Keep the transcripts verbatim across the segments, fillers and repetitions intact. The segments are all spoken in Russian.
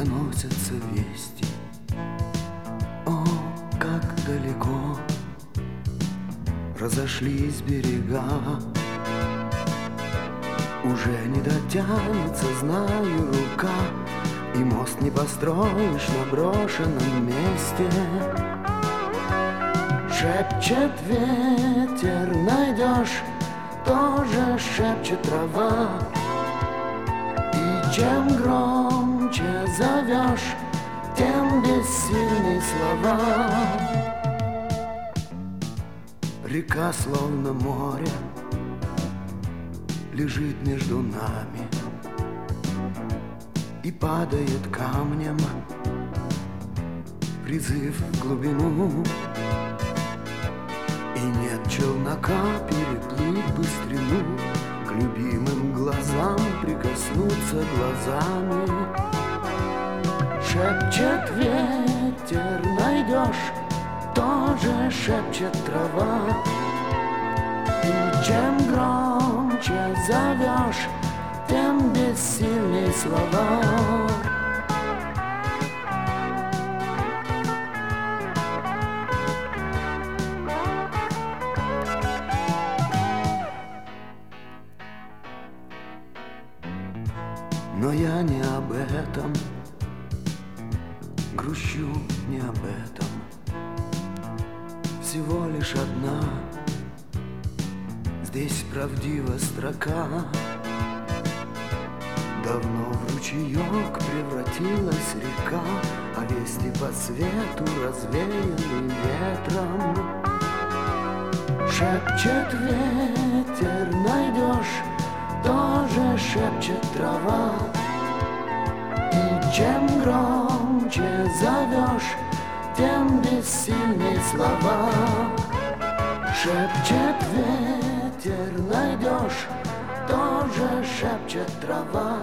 доносятся вести. О, как далеко разошлись берега, уже не дотянется, знаю, рука, и мост не построишь на брошенном месте. Шепчет ветер, найдешь, тоже шепчет трава. И чем громче зовешь, тем бессильней слова. Река, словно море, лежит между нами и падает камнем призыв в глубину. И нет челнока переплыть быстрину, к любимым глазам прикоснуться глазами. Шепчет ветер, найдешь, тоже шепчет трава. И чем громче зовешь, тем бессильней слова. Но я не об этом, грущу не об этом. Всего лишь одна здесь правдива строка. Давно в ручеек превратилась река, а вести по свету развеяны ветром. Шепчет ветер, найдешь, тоже шепчет трава. И чем громче зовешь, тем бессильней слова. Шепчет ветер, найдешь, тоже шепчет трава.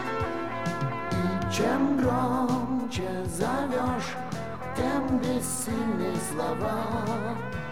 И чем громче зовешь, тем бессильней слова.